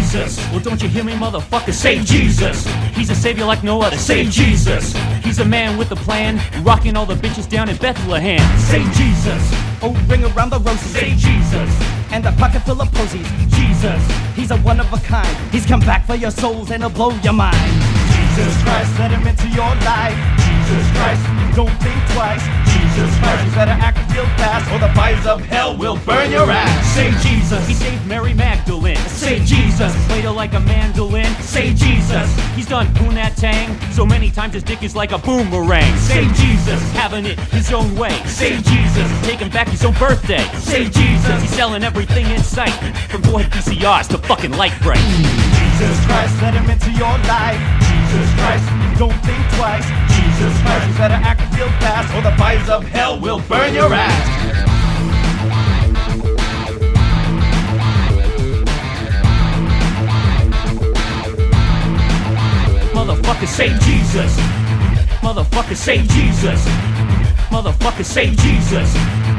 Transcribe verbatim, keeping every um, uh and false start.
Jesus. Well, don't you hear me, motherfucker? Say Jesus. He's a savior like no other. Say Jesus. He's a man with a plan, rocking all the bitches down in Bethlehem. Say Jesus. Oh, ring around the roses. Say Jesus. And a pocket full of posies. Jesus. He's a one of a kind. He's come back for your souls and he'll blow your mind. Jesus Christ, let him into your life. Jesus Christ, don't think twice. Jesus Christ, you better act real fast or the fires of hell will burn your ass. Say Jesus. He saved Mary Magdalene. Say Jesus. Played her like a mandolin. Say Jesus. He's done poon that tang so many times his dick is like a boomerang. Say Jesus. Having it his own way. Say Jesus. Taking back his own birthday. Say Jesus. He's selling everything in sight, from four-head V C Rs to fucking light bright. Jesus Christ, let him into your life. Jesus Christ, don't think twice. Jesus Christ, you better act real fast or the fires of hell will burn your ass. Motherfucker, say Jesus. Motherfucker, say Jesus. Motherfucker, say Jesus.